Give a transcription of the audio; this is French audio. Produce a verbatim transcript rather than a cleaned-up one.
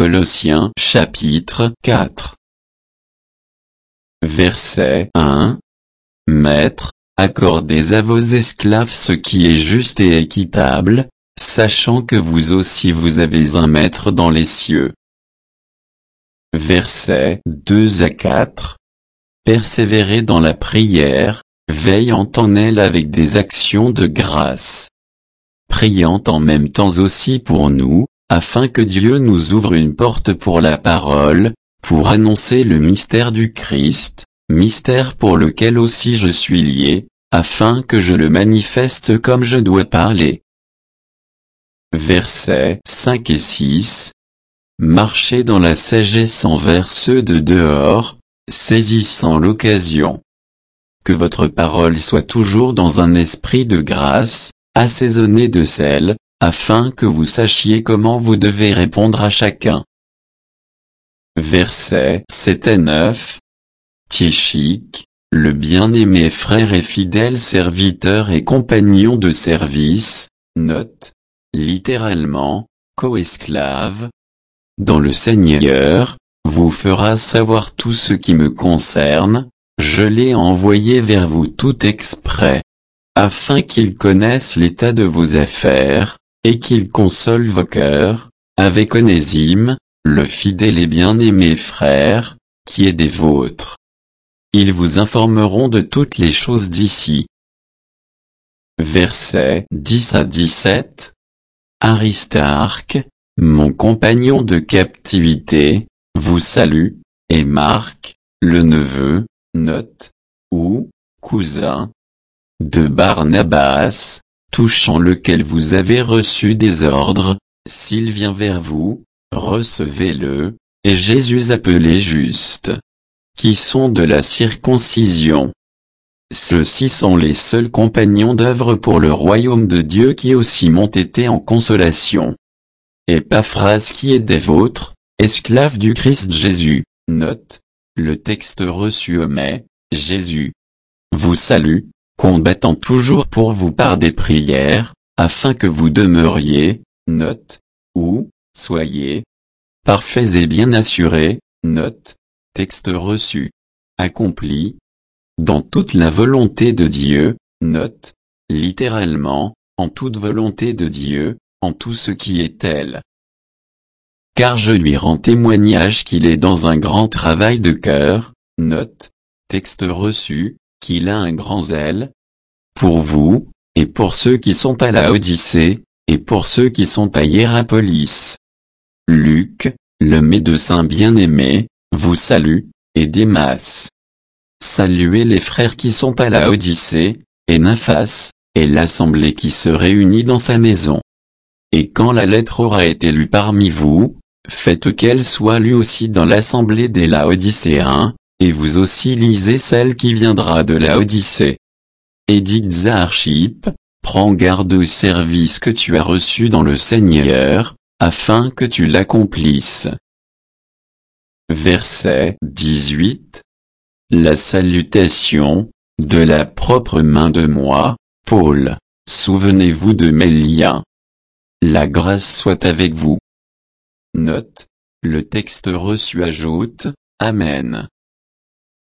Colossiens chapitre quatre. Verset un. Maîtres, accordez à vos esclaves ce qui est juste et équitable, sachant que vous aussi vous avez un maître dans les cieux. Versets deux à quatre. Persévérez dans la prière, veillant en elle avec des actions de grâce. Priant en même temps aussi pour nous, afin que Dieu nous ouvre une porte pour la parole, pour annoncer le mystère du Christ, mystère pour lequel aussi je suis lié, afin que je le manifeste comme je dois parler. Versets cinq et six. Marchez dans la sagesse envers ceux de dehors, saisissant l'occasion. Que votre parole soit toujours dans un esprit de grâce, assaisonnée de sel, afin que vous sachiez comment vous devez répondre à chacun. Versets sept et neuf. Tychik, le bien-aimé frère et fidèle serviteur et compagnon de service, note, littéralement, co-esclave, dans le Seigneur, vous fera savoir tout ce qui me concerne, je l'ai envoyé vers vous tout exprès, afin qu'il connaisse l'état de vos affaires, et qu'il console vos cœurs, avec Onésime, le fidèle et bien-aimé frère, qui est des vôtres. Ils vous informeront de toutes les choses d'ici. Versets dix à dix-sept. Aristarque, mon compagnon de captivité, vous salue, et Marc, le neveu, note, ou, cousin, de Barnabas, touchant lequel vous avez reçu des ordres, s'il vient vers vous, recevez-le, et Jésus appelé juste, qui sont de la circoncision. Ceux-ci sont les seuls compagnons d'œuvre pour le royaume de Dieu qui aussi m'ont été en consolation. Épaphras qui est des vôtres, esclave du Christ Jésus, note, le texte reçu omet, Jésus, vous salue, combattant toujours pour vous par des prières, afin que vous demeuriez, note, ou, soyez, parfaits et bien assurés, note, texte reçu, accompli, dans toute la volonté de Dieu, note, littéralement, en toute volonté de Dieu, en tout ce qui est tel. Car je lui rends témoignage qu'il est dans un grand travail de cœur, note, texte reçu, qu'il a un grand zèle, pour vous, et pour ceux qui sont à la Odyssée, et pour ceux qui sont à Hiérapolis. Luc, le médecin bien-aimé, vous salue, et Démas. Saluez les frères qui sont à la Odyssée, et Nymphas, et l'assemblée qui se réunit dans sa maison. Et quand la lettre aura été lue parmi vous, faites qu'elle soit lue aussi dans l'assemblée des Laodicéens, et vous aussi lisez celle qui viendra de la Odyssée. Et dites à Archippe, prends garde au service que tu as reçu dans le Seigneur, afin que tu l'accomplisses. Verset dix-huit. La salutation, de la propre main de moi, Paul, souvenez-vous de mes liens. La grâce soit avec vous. Note, le texte reçu ajoute, Amen.